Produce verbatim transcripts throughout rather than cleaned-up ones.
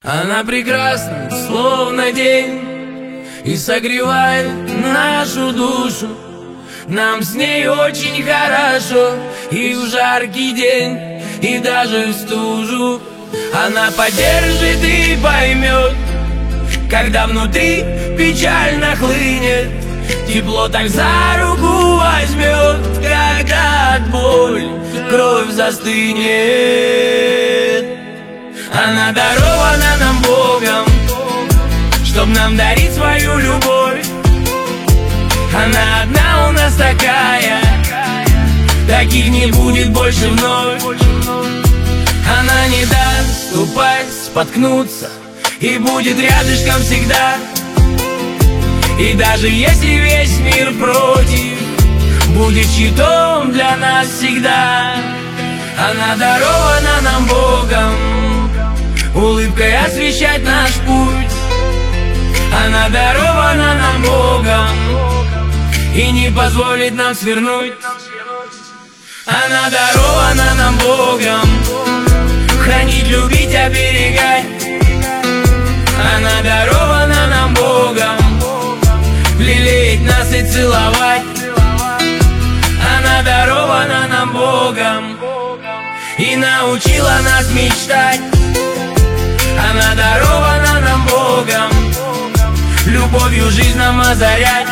Она прекрасна, словно день, и согревает нашу душу. Нам с ней очень хорошо и в жаркий день, и даже в стужу. Она поддержит и поймет, когда внутри печально хлынет. Тепло так за руку возьмет, когда от боли кровь застынет. Она дарована нам Богом, чтоб нам дарить свою любовь. Она одна у нас такая, таких не будет больше вновь. Она не даст ступать, споткнуться, и будет рядышком всегда. И даже если весь мир против, будет щитом для нас всегда. Она дарована нам Богом, улыбкой освещать наш путь. Она дарована нам Богом и не позволит нам свернуть. Она дарована нам Богом, хранить, любить, оберегать. Она дарована нам Богом, лелеять нас и целовать. Она дарована нам Богом и научила нас мечтать. Она дарована нам Богом, любовью жизнь нам озарять.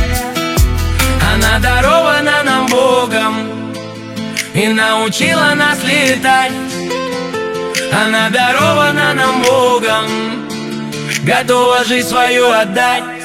Она дарована нам Богом и научила нас летать. Она дарована нам Богом, готова жизнь свою отдать.